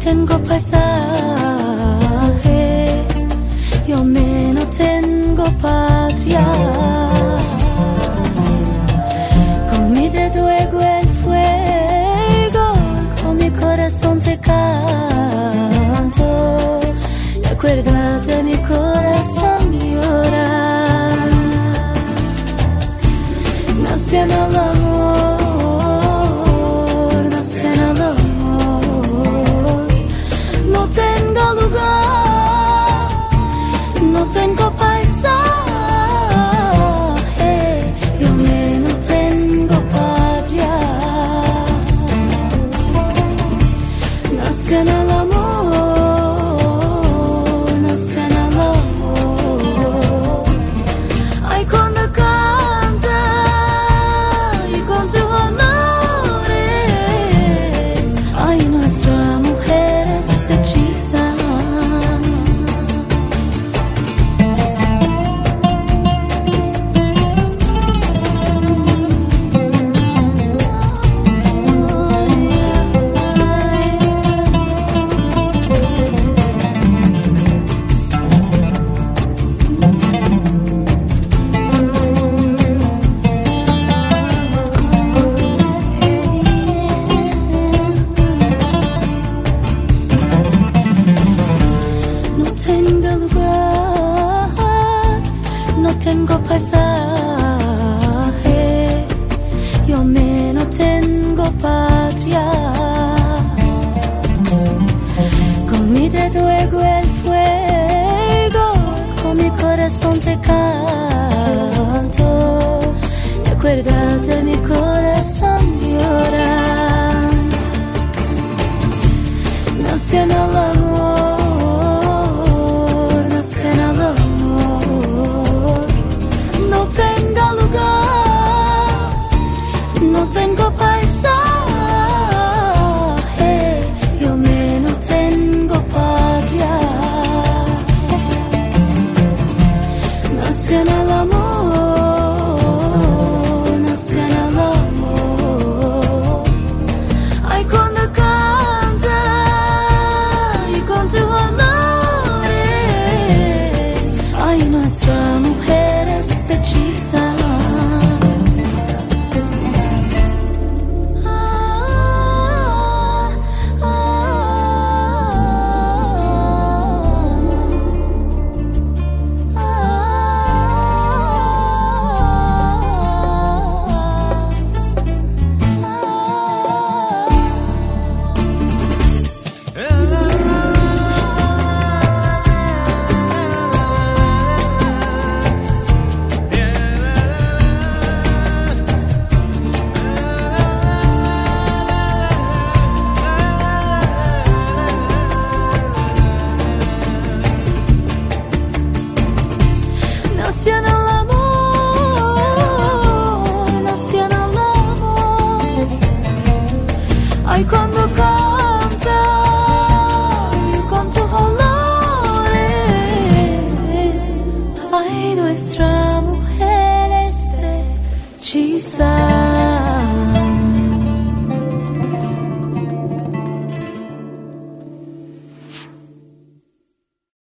tengo paisaje, yo menos tengo patria. Con mi dedo ego el fuego, con mi corazón te canto. Y acuérdate, mi corazón llora. Nací en el amor, nací en el amor. No tengo lugar, no tengo paisaje, yo menos tengo patria. Nací en el amor, nací en el amor. Ay, cuando canta y con tus honores, ay, nuestra mujer te hechiza. No tengo lugar, no tengo paisaje, yo menos tengo patria. Con mi dedo ego el fuego, con mi corazón te canto. Y acuérdate, mi corazón llora. Nací en el amor, nací en el amor. No tengo lugar, no tengo paisaje, yo menos tengo patria. Nací en el amor, nací en el amor. Ay, cuando canta y con tus honores, ay, nuestra mujer te hechiza. Nací en el amor, nací en el amor. Ay, cuando canta y con tus olores, ay, nuestra